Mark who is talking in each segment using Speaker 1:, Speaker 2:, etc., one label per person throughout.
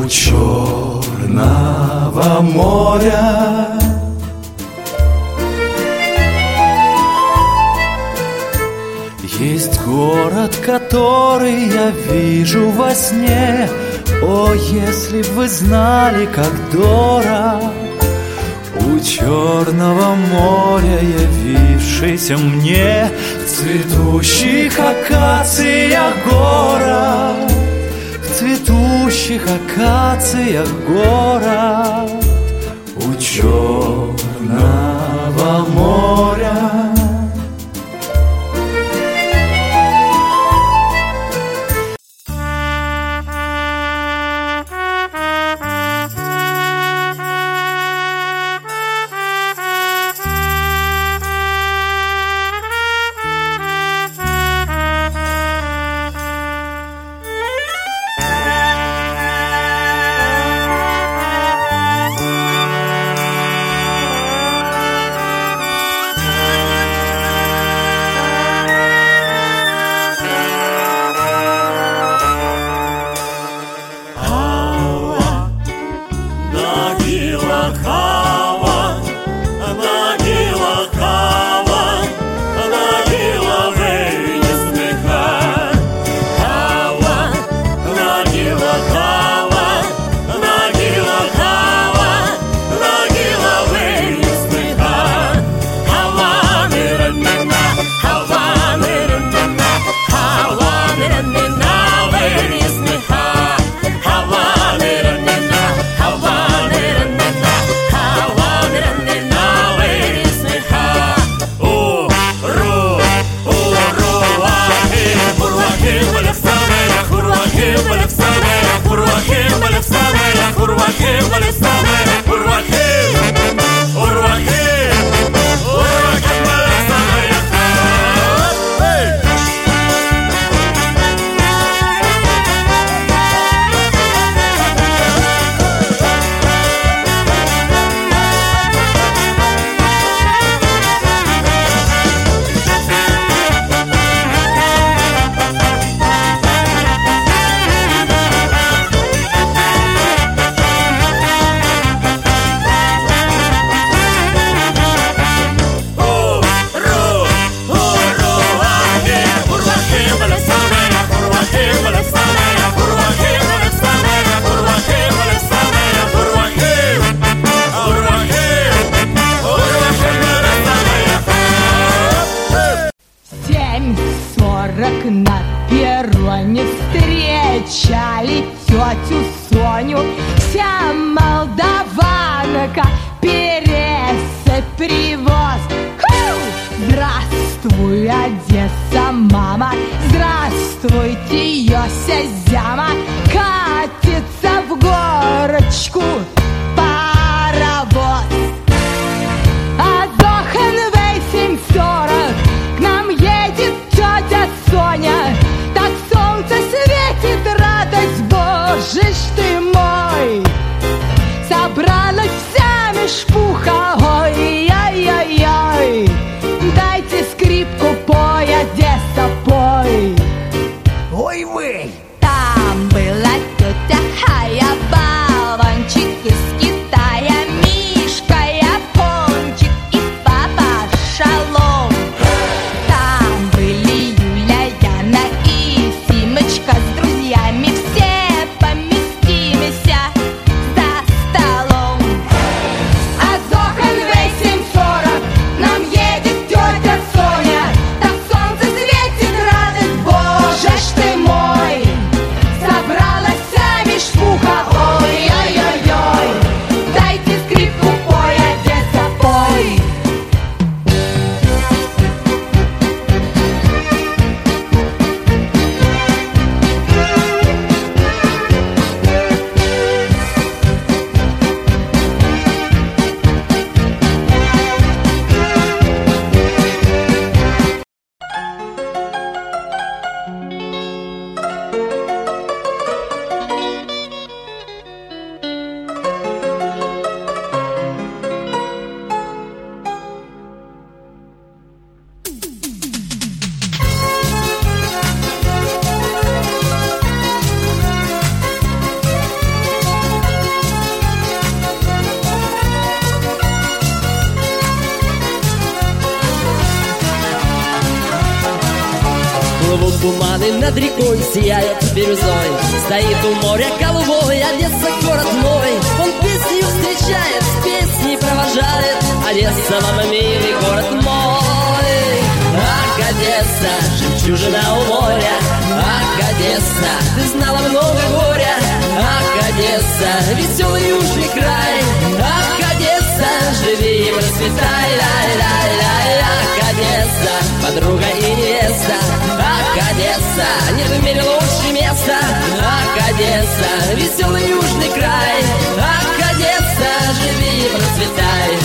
Speaker 1: у Черного моря. Есть город, который я вижу во сне. О, если б вы знали, как дорог у Черного моря явившийся мне в цветущих акациях город, в цветущих акациях город у Черного моря.
Speaker 2: На перроне встречали тетю Соню. Вся молдаванка, пересыпь, привоз. Здравствуй, Одесса, мама. Здравствуйте, Йося, зяма. Катится в горочку паровоз. А Зохан 8:40 к нам едет тетя Соня. Так солнце светит, радость, боже ж ты мой. Собралась вся мешпуха, ой-ой-ой-ой. Дайте скрипку, пой, Одесса, пой. Ой вы! Там была тетя Хая, болванчик и
Speaker 3: Плывут туманы над рекой, сияет бирюзой. Стоит у моря голубой, Одесса город мой. Он песнью встречает, песней провожает. Одесса, мама, милый город мой. Ах, Одесса, жемчужина у моря. Ах, Одесса, ты знала много горя. Ах, Одесса, веселый южный край. Ах, Одесса, живи и процветай. Лай-лай-лай. Ах, Одесса, подруга и невеста. Ах, Одесса, нет в мире лучше места. Ах, Одесса, веселый южный край. Ах, Одесса, живи и процветай.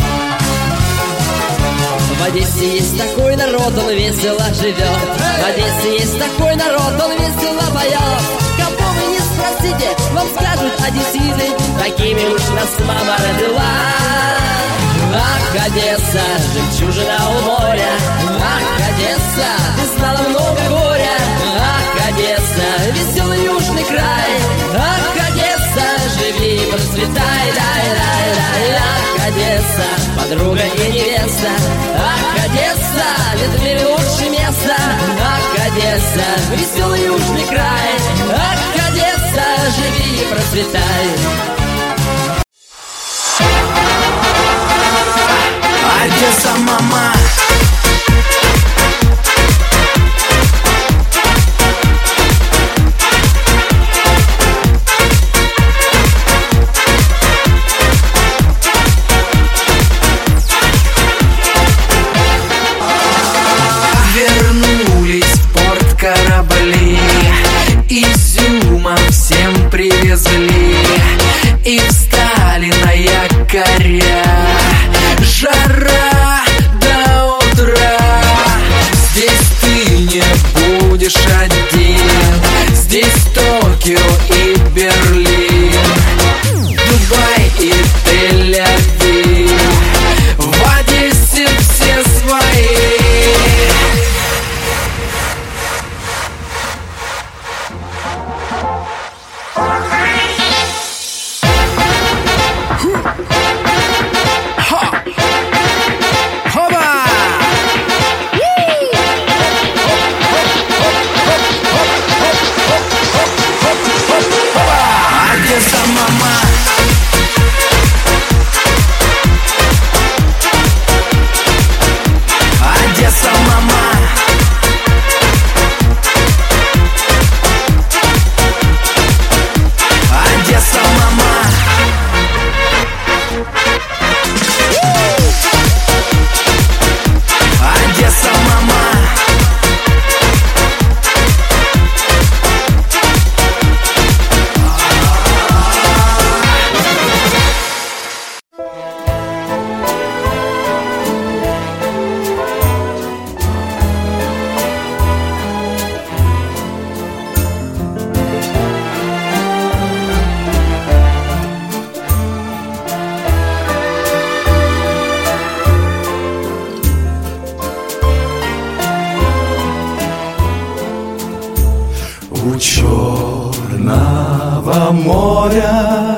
Speaker 3: В Одессе есть такой народ, он весело живет. В Одессе есть такой народ, он весело поет. Кого вы не спросите, вам скажут одесситы, такими уж нас мама родила. Ах, Одесса, жемчужина у моря. Ах, Одесса, ты знала много горя. Ах, Одесса, веселый южный край. Ах, Одесса, живи и процветай. Лай-лай-лай. Ах, Одесса, подруга и невеста. Ах, Одесса, нет в мире лучше места. Ах, Одесса, веселый южный край. Ах, Одесса, живи и процветай.
Speaker 1: Одесса, мама. Вернулись в порт корабли, изюма всем привезли, и встали на якоря. Жара до утра. Здесь ты не будешь один. Здесь Токио и Берлин, Дубай и Тель-Авив. В Одессе все свои. Одесса, мама. Одесса, мама. Одесса, мама. Одесса, мама. У Черного моря